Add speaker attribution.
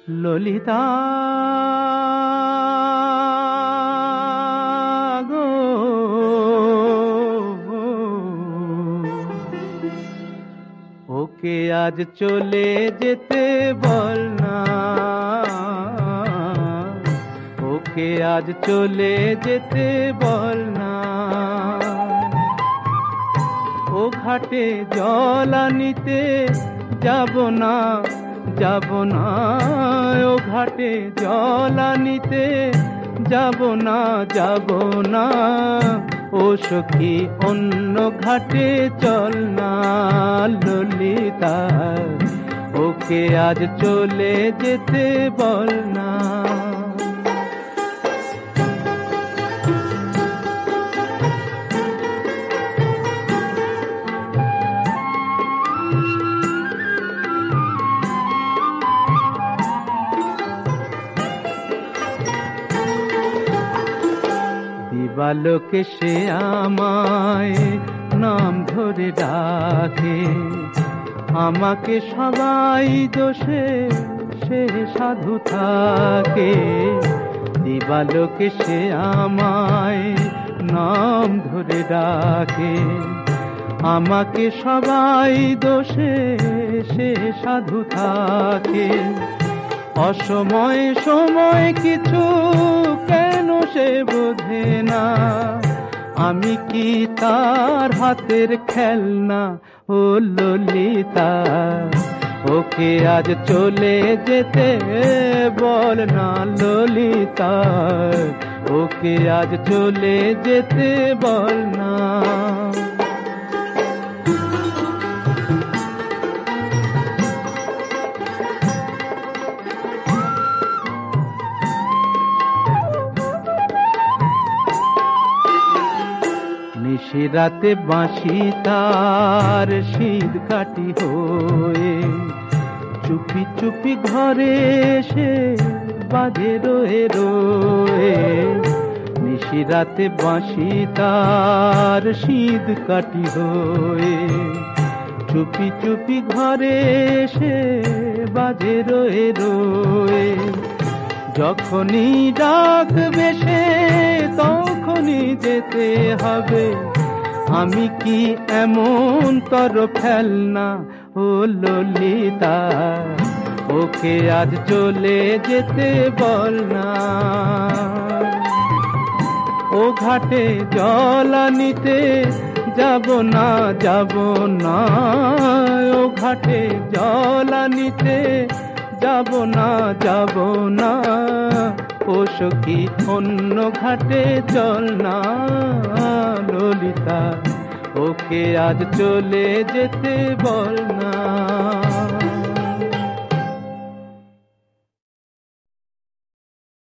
Speaker 1: ললিতা গো, ওকে আজ চলে যেতে বল না, ওকে আজ চলে যেতে বল না। ও ঘাটে জল আনিতে যাব না, যাব না, ও ঘাটে জল আনিতে যাব না, যাব না। ও সখী অন্য ঘাটে চল না ললিতা, ওকে আজ চলে যেতে বল না। দিবালোকে সে আমায় নাম ধরে ডাকে, আমাকে সবাই দোষে সে সাধু থাকে। দিবালোকে সে আমায় নাম ধরে ডাকে, আমাকে সবাই দোষে সে সাধু থাকে। অসময় সময় কিছু কেন সে বোঝে না, আমি কি তার হাতের খেলনা ও ললিতা। ওকে আজ চলে যেতে বল না ললিতা, ওকে আজ চলে যেতে বল না। নিশিরাতে বাঁশি তার শীত কাটি হয়ে, চুপি চুপি ঘরে এসে বাজে রয়ে রয়ে। নিশিরাতে বাঁশি তার শীত কাটি হয়ে, চুপি চুপি ঘরে এসে বাজে রয়ে রয়ে। যখনই ডাকবে সে তখনই যেতে হবে, আমি কি এমন তর ফেলনা ও ললিতা। ওকে আজ চলে যেতে বল না, ও ঘাটে জল আনিতে যাব না, যাব না, ও ঘাটে জল আনিতে যাব না, যাব না। ও সখী অন্য ঘাটে চল না ললিতা, ওকে আজ চলে যেতে বল না।